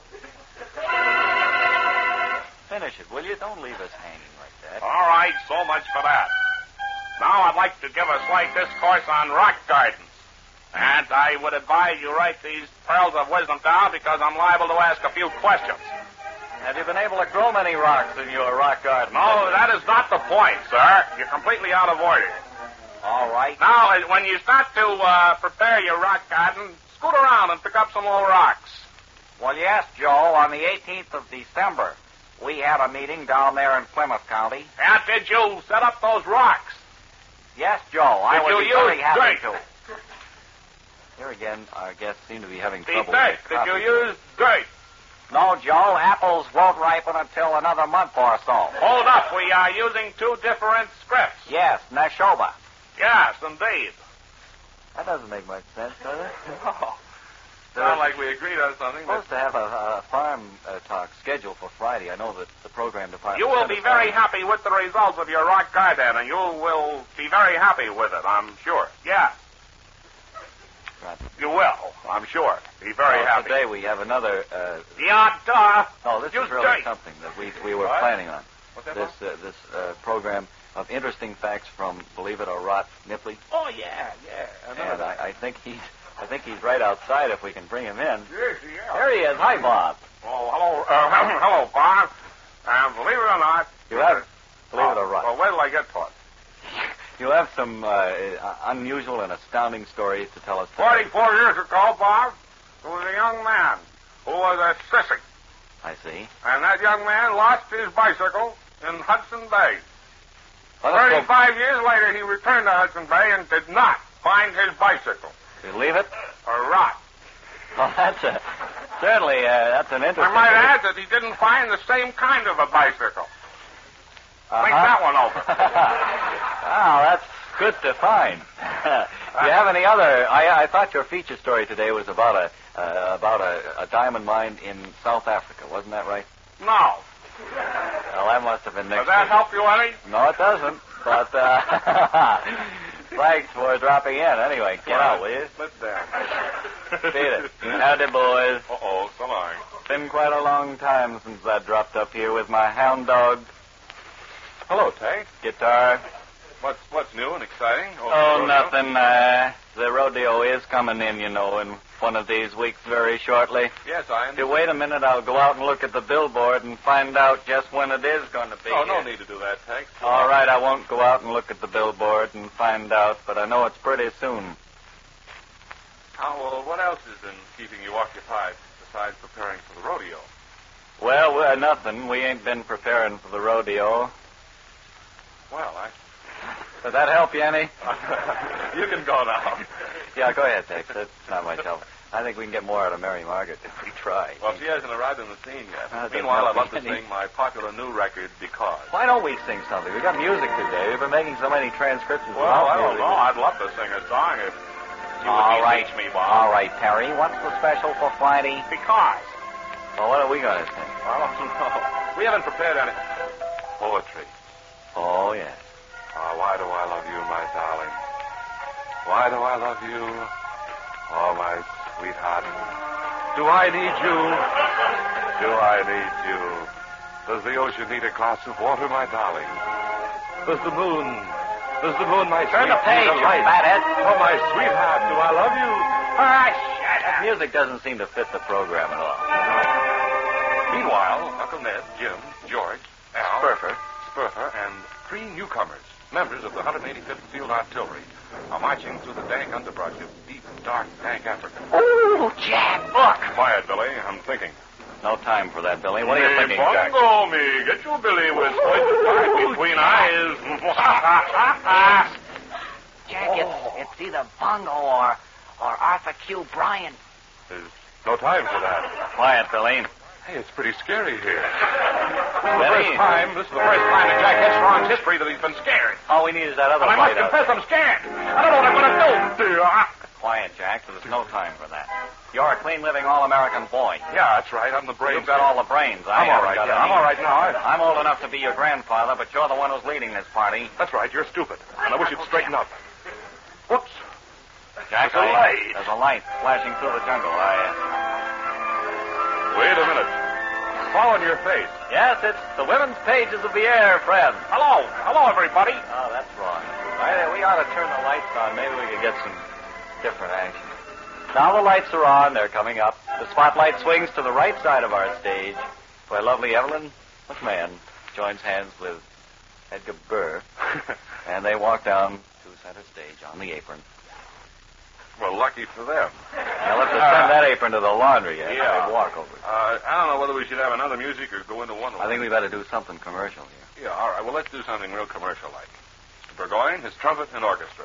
Finish it, will you? Don't leave us hanging like that. All right, so much for that. Now I'd like to give a slight discourse on rock gardens. And I would advise you write these pearls of wisdom down because I'm liable to ask a few questions. Have you been able to grow many rocks in your rock garden? No, that is not the point, sir. You're completely out of order. All right. Now, when you start to uh, prepare your rock garden, scoot around and pick up some old rocks. Well, yes, Joe. On the eighteenth of December, we had a meeting down there in Plymouth County. And did you set up those rocks? Yes, Joe. I Did would you be very use happy dirt? to. Here again, our guests seem to be having The trouble dirt. with Did you coffee. use dirt? No, Joe. Apples won't ripen until another month or so. Hold up. We are using two different scripts. Yes, Nashoba. Yes, indeed. That doesn't make much sense, does it? No. Sound like we agreed on something. We're supposed to have a, a farm uh, talk scheduled for Friday. I know that the program department... You will sent be us very down. happy with the results of your rock garden, and you will be very happy with it, I'm sure. Yeah. Right. You will, I'm sure. Be very Well, happy. Today we have another... Uh, Yeah, duh. no, this Use is really dirt. something that we we were What? planning on. What's that, This uh, this uh, program of interesting facts from, believe it or rot, Nipley. Oh, yeah, yeah. And I, I think he's I think he's right outside if we can bring him in. Yes, yeah. There he is. Hi, Bob. Oh, hello, uh, hello, Bob. And believe it or not... You have, believe it or rot. Well, where till I get to it? You have some uh, unusual and astounding stories to tell us today. Forty-four years ago, Bob, there was a young man who was a sissy. I see. And that young man lost his bicycle in Hudson Bay. Well, let's go- Thirty-five years later, he returned to Hudson Bay and did not find his bicycle. You leave it? A rot. Well, that's a, certainly uh, that's an interesting... I might add that he didn't find the same kind of a bicycle. Uh-huh. Think that one over. Wow, that's good to find. Do you have any other... I, I thought your feature story today was about a uh, about a, a diamond mine in South Africa. Wasn't that right? No. Well, that must have been next Does that week. help you any? No, it doesn't. But, uh... thanks for dropping in. Anyway, get out, will you? Sit down. Beat it. Howdy, boys. Uh-oh, so long. Been quite a long time since I dropped up here with my hound dog, Hello, Tank. guitar. What's what's new and exciting? Oh, rodeo? nothing. Uh, the rodeo is coming in, you know, in one of these weeks very shortly. Yes, I If you understand. wait a minute, I'll go out and look at the billboard and find out just when it is going to be. Oh, no here. need to do that, Tank. All right, I won't go out and look at the billboard and find out, but I know it's pretty soon. Oh, well, what else has been keeping you occupied besides preparing for the rodeo? Well, we're nothing. We ain't been preparing for the rodeo. Well, I... Does that help you any? You can go now. Yeah, go ahead, Tex. That's not much help. I think we can get more out of Mary Margaret if we try. Well, she hasn't arrived on the scene yet. Uh, Meanwhile, I'd love to any- sing my popular new record, Because. Why don't we sing something? We got music today. We've been making so many transcriptions. Well, without I don't music. know. I'd love to sing a song if you All would right. teach me, Bob. All right, Perry. What's the special for Friday? Because. Well, what are we going to sing? I don't know. We haven't prepared any poetry. Oh, yes. Oh, why do I love you, my darling? Why do I love you? Oh, my sweetheart. Do I need you? Do I need you? Does the ocean need a glass of water, my darling? Does the moon, does the moon, my Turn sweet, the page, need a you light? fathead. Oh, my sweetheart, do I love you? Ah, shut That music doesn't seem to fit the program at all. Meanwhile, Uncle Ned, Jim, George, Al, Spurfer. Spurfer, and three newcomers, members of the one hundred eighty-fifth Field Artillery, are marching through the dank underbrush of deep, dark, dank Africa. Oh, Jack, look. Quiet, Billy. I'm thinking. No time for that, Billy. What are you Hey, thinking, Jack? Bongo me. Get you, Billy, with pointed pipe between eyes. Jack, it's, it's either Bongo or, or Arthur Q. Bryan. There's no time for that. Quiet, Billy. Hey, it's pretty scary here. This is the Billy. first time, this is the first time in Jack Headstrong's history that he's been scared. All we need is that other And I must fight out. confess I'm scared. I don't know what I'm going to do. Quiet, Jack. There's no time for that. You're a clean-living, all-American boy. Yeah, that's right. I'm the brains. You've got all the brains. I I'm all haven't right. got Yeah, any. I'm all right now. I... I'm old enough to be your grandfather, but you're the one who's leading this party. That's right. You're stupid. And I wish you'd straighten up. Whoops. Jack, There's a I- light. There's a light flashing through the jungle. I... Wait a minute. Fall on your face. Yes, it's the women's pages of the air, Fred. Hello. Hello, everybody. Oh, that's wrong. I, we ought to turn the lights on. Maybe we could get some different action. Now the lights are on. They're coming up. The spotlight swings to the right side of our stage, where lovely Evelyn McMahon joins hands with Edgar Burr, and they walk down to center stage on the apron. Well, lucky for them. Now let's just send that apron to the laundry. Eh? Yeah. They walk over it. Uh, I don't know whether we should have another music or go into Wonderland. I think we better do something commercial here. Yeah, all right. Well, let's do something real commercial-like. Mister Burgoyne, his trumpet and orchestra.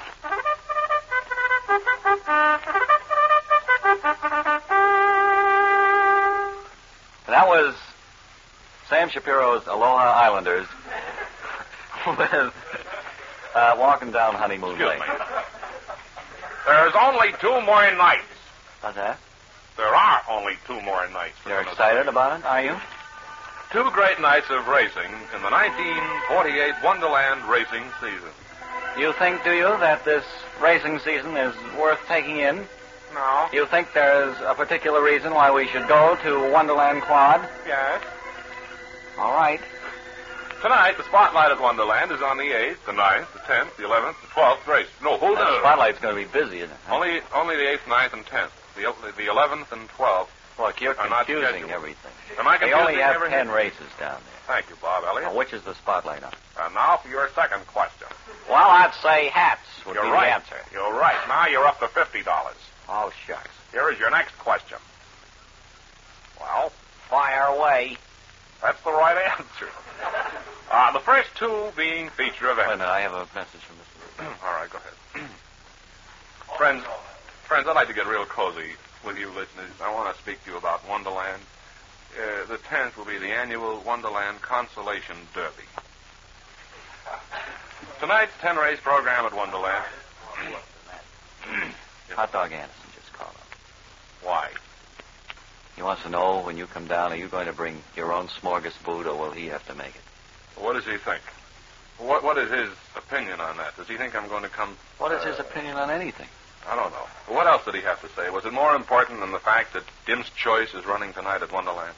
That was Sam Shapiro's Aloha Islanders with uh, Walking Down Honeymoon Excuse Lane. me. There's only two more nights. What's that? There are only two more nights. for You're Minnesota. excited about it, are you? Two great nights of racing in the nineteen forty-eight Wonderland racing season. You think, do you, that this racing season is worth taking in? No. You think there's a particular reason why we should go to Wonderland Quad? Yes. All right. Tonight, the spotlight at Wonderland is on the eighth, the ninth, the tenth, the eleventh, the twelfth race. No, hold The on. spotlight's going to be busy, isn't it? huh? Only, only the eighth, ninth, and tenth. The the eleventh and twelfth. Look, you're are not confusing scheduled. everything. Am I They confusing only have everything? ten races down there. Thank you, Bob Elliott. Now, which is the spotlight on? And now for your second question. Well, I'd say hats would You're be right. the answer. You're right. Now you're up to fifty dollars. Oh, shucks. Here is your next question. Well, Fire away. that's the right answer. Uh, the first two being feature Wait a events. minute, I have a message from Mister All right, go ahead. friends, friends, I'd like to get real cozy with you listeners. I want to speak to you about Wonderland. Uh, the tenth will be the annual Wonderland Consolation Derby. Tonight's ten-race program at Wonderland. Hot Dog Anderson just called up. Why? He wants to know when you come down, are you going to bring your own smorgasbord or will he have to make it? What does he think? What What is his opinion on that? Does he think I'm going to come... What is uh, his opinion on anything? I don't know. But what else did he have to say? Was it more important than the fact that Dim's Choice is running tonight at Wonderland?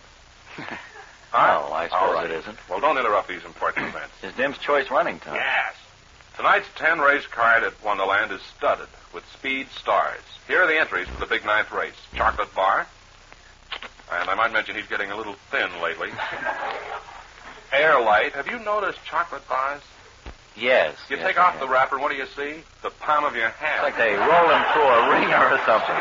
Huh? No, I All suppose right. it isn't. Well, don't interrupt these important events. Is Dim's Choice running tonight? Yes. Tonight's ten-race card at Wonderland is studded with speed stars. Here are the entries for the big ninth race. Chocolate Bar. And I might mention he's getting a little thin lately. Airlight. Have you noticed chocolate bars? Yes. You yes, take I off have. the wrapper, and what do you see? The palm of your hand. It's like they roll him through a ringer or something.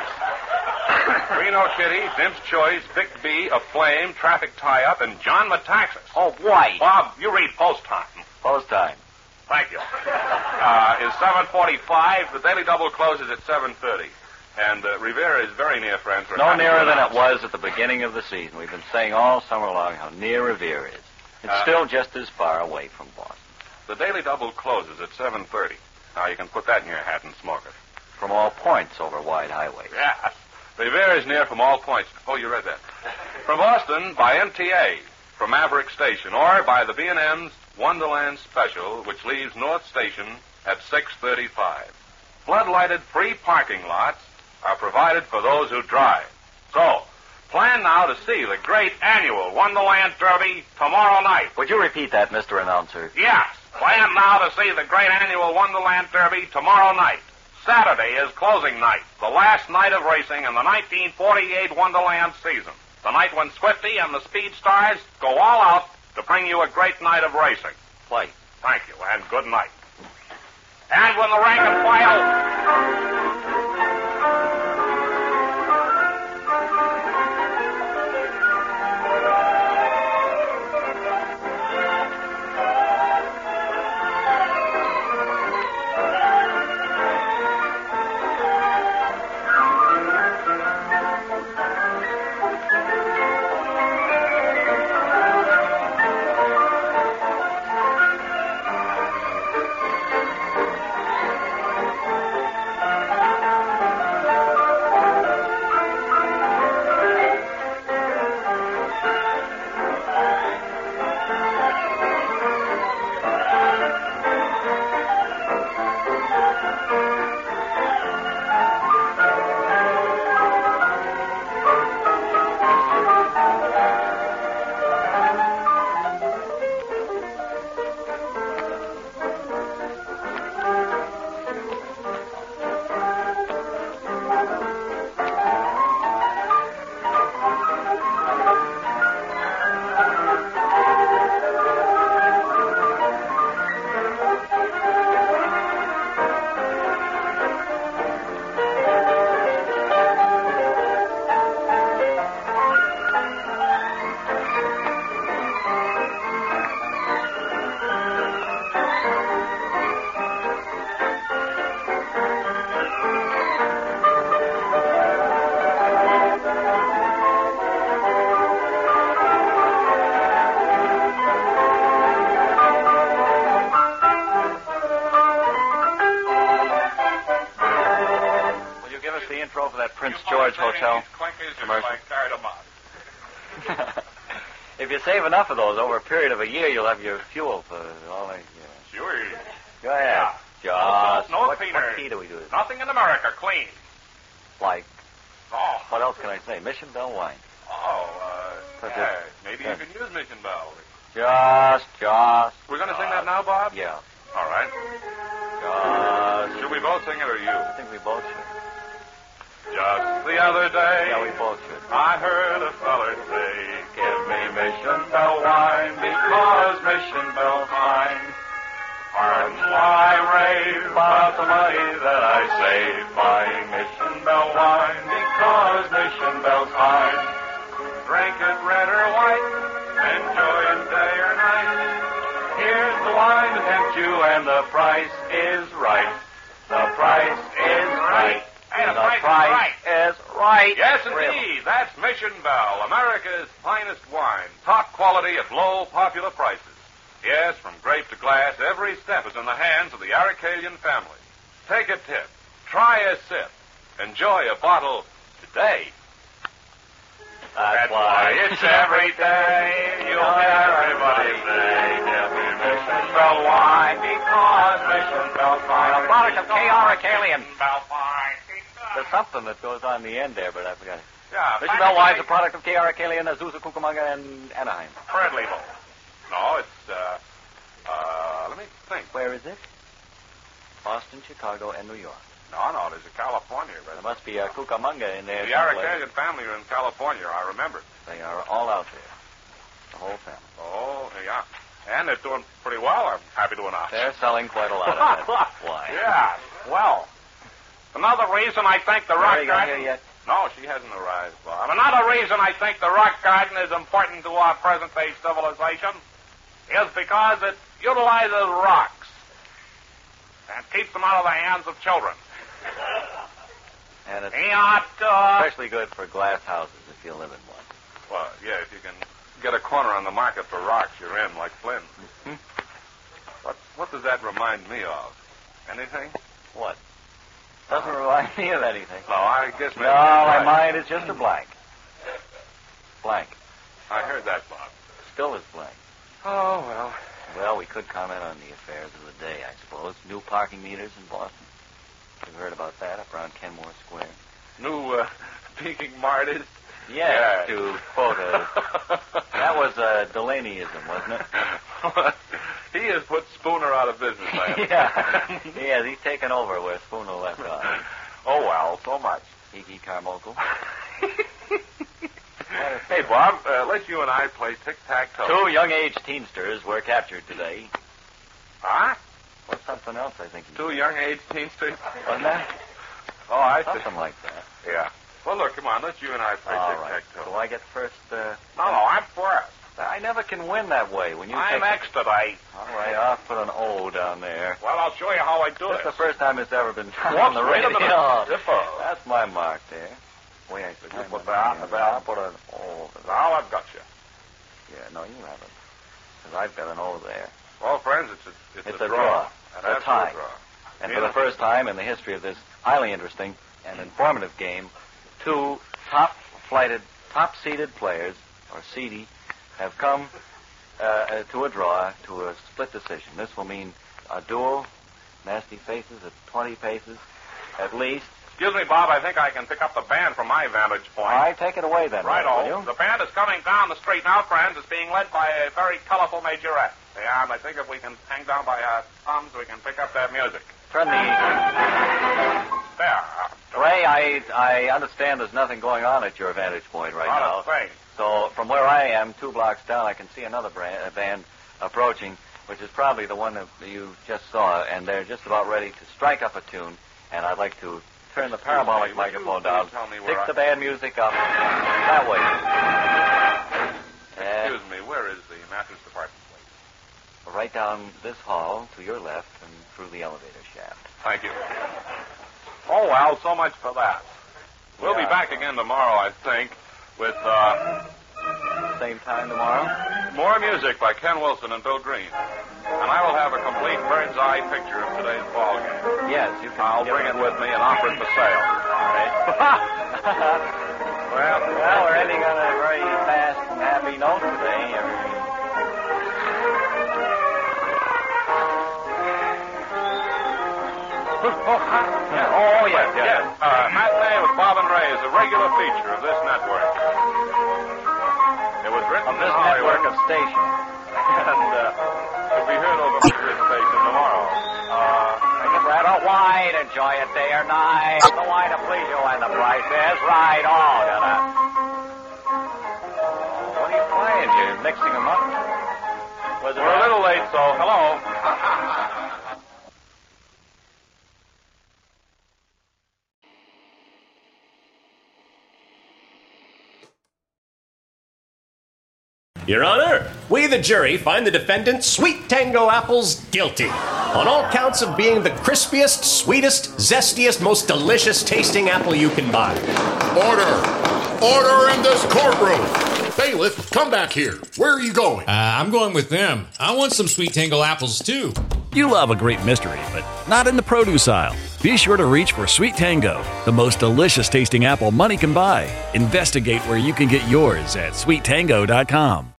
Reno Kitty, Dim's Choice, Vic B, Aflame, Traffic Tie-Up, and John Metaxas. Oh, boy. Bob, you read Post Time. Post time. Thank you. Uh, is seven forty-five. The Daily Double closes at seven thirty. And uh, Rivera is very near, friends. We're No happy to nearer than it announce- was at the beginning of the season. We've been saying all summer long how near Revere is. It's Uh, still just as far away from Boston. The Daily Double closes at seven thirty. Now, you can put that in your hat and smoke it. From all points over wide highways. Yes. Rivera is near from all points. Oh, you read that. From Boston, by M T A, from Maverick Station, or by the B and M's Wonderland Special, which leaves North Station at six thirty-five. Floodlighted free parking lots are provided for those who drive. So, plan now to see the great annual Wonderland Derby tomorrow night. Would you repeat that, Mister Announcer? Yes, plan now to see the great annual Wonderland Derby tomorrow night. Saturday is closing night, the last night of racing in the nineteen forty-eight Wonderland season. The night when Swifty and the Speed Stars go all out to bring you a great night of racing. Play. Thank you, and good night. And when the rank and file... tell? These clinkers are Commercial. like cardamom. If you save enough of those over a period of a year, you'll have your fuel for all that. Yeah. Sure. Go ahead. Yeah. Just, No, no what, cleaner. what key do we do this? Nothing in America clean. Like, Oh. what else can I say? Mission Bell wine. Oh, uh, That's yeah. it. Maybe Yeah. you can use Mission Bell. Just, just. We're going to sing that now, Bob? Yeah. All right. Just. Should we both sing it or you? I think we both should. Just the other day, Yeah, we both should. I heard a feller say, give me Mission Bell wine because Mission Bell's mine. Pardon why I rave about the money that I save buying Mission Bell wine because Mission Bell's mine. Drink it red or white, enjoy it day or night. Here's the wine to tempt you and the price is right. The price is right. And the price is right. Yes, Really. indeed. That's Mission Bell, America's finest wine. Top quality at low, popular prices. Yes, from grape to glass, every step is in the hands of the Aracelian family. Take a tip. Try a sip. Enjoy a bottle today. That's, That's why it's every day. You'll hear everybody say, give me Mission Bell wine because Mission Bell's mine. A product of K R Aracelian. Bell wine. There's something that goes on in the end there, but I forgot it. Yeah, Mission Bell wine is a product of K R Aracelian, Azusa, Cucamonga, and Anaheim. Red label. No, it's, uh, uh, let me think. Where is it? Boston, Chicago, and New York. No, no, there's a California There red. must be a Cucamonga in there The someplace. Aracelian family are in California, I remember. They are all out there. The whole family. Oh, yeah. And they're doing pretty well, I'm happy to announce. They're selling quite a lot of that wine. Yeah, well. Another reason I think the rock Mary got garden... here yet? No, she hasn't arrived, Bob. Another reason I think the rock garden is important to our present-day civilization is because it utilizes rocks and keeps them out of the hands of children. And it's Yeah, uh, especially good for glass houses if you live in one. well, yeah, if you can get a corner on the market for rocks, you're in, like Flynn. Hmm? What, what does that remind me of? Anything? What? Doesn't remind me of anything. No, I guess No, maybe my you're right. mind is just a blank. Blank. I heard that, Bob. Still is blank. Oh, well. Well, we could comment on the affairs of the day, I suppose. New parking meters in Boston. You've heard about that up around Kenmore Square. New uh, peaking martyrs. Yes, Yeah. to quote a... that was a Delaneyism, wasn't it? He has put Spooner out of business, I have. Yeah. Yes, he's taken over where Spooner left off. Oh, well, so much. Kiki Carmichael. Hey, Bob, uh, let you and I play tic-tac-toe. Two young-age teensters were captured today. Huh? Or something else, I think. Two young-age teensters? Wasn't that? Oh, I see. Something like that. Yeah. Well, look, come on, let you and I play All right. tic-tac-toe. So I get first. Uh, No, no, I'm first. I never can win that way. When you I'm take expedite. All right, I'll put an O down there. Well, I'll show you how I do That's it. the first time it's ever been done Whoops, on the wait a radio. minute. Zippo. That's my mark there. Wait, I Did time you put my that? name. That? I'll put an O over there. Now I've got you. Yeah, no, you haven't. Because I've got an O there. Well, friends, it's a, it's It's a, a draw. draw. An A absolute tie. draw. And Yeah. for the first time in the history of this highly interesting and informative game, two top-flighted, top-seeded players, or seedy, have come uh, uh, to a draw, to a split decision. This will mean a duel, nasty faces at twenty paces, at least. Excuse me, Bob, I think I can pick up the band from my vantage point. All right, take it away then. Right, will oh. you? The band is coming down the street now, friends. It's being led by a very colorful majorette. Yeah, and I think if we can hang down by our thumbs, we can pick up that music. Turn the... There. Ray, I, I understand there's nothing going on at your vantage point right Not now. a thing. So from where I am, two blocks down, I can see another brand, uh, band approaching, which is probably the one that you just saw, and they're just about ready to strike up a tune, and I'd like to turn the parabolic me, would you microphone please down, tell me where pick I- the band music up that way. Uh, Excuse me, where is the mattress department, please? right down this hall to your left and through the elevator shaft. Thank you. Oh, well, so much for that. We'll Yeah. be back again tomorrow, I think, with uh, Same time tomorrow? more music by Ken Wilson and Bill Green. And I will have a complete bird's eye picture of today's ball game. Yes, you can. I'll give bring it- it with me and offer it for sale. All right. Well, well, we're ending on a very fast and happy note today. Oh, yes, yes. Uh, Matinee with Bob and Ray is a regular feature of this network. It was written Of this in Hollywood network of stations. and uh, will be heard over this station tomorrow. Uh, Red or white, enjoy it day or night. The wine to please you and the price is right. Oh, gonna. What are you playing? You're mixing them up? Was it We're a little late, so hello. Your Honor, we, the jury, find the defendant, Sweet Tango Apples, guilty on all counts of being the crispiest, sweetest, zestiest, most delicious tasting apple you can buy. Order! Order in this courtroom! Bailiff, come back here. Where are you going? Uh, I'm going with them. I want some Sweet Tango apples, too. You love a great mystery, but not in the produce aisle. Be sure to reach for Sweet Tango, the most delicious tasting apple money can buy. Investigate where you can get yours at sweet tango dot com.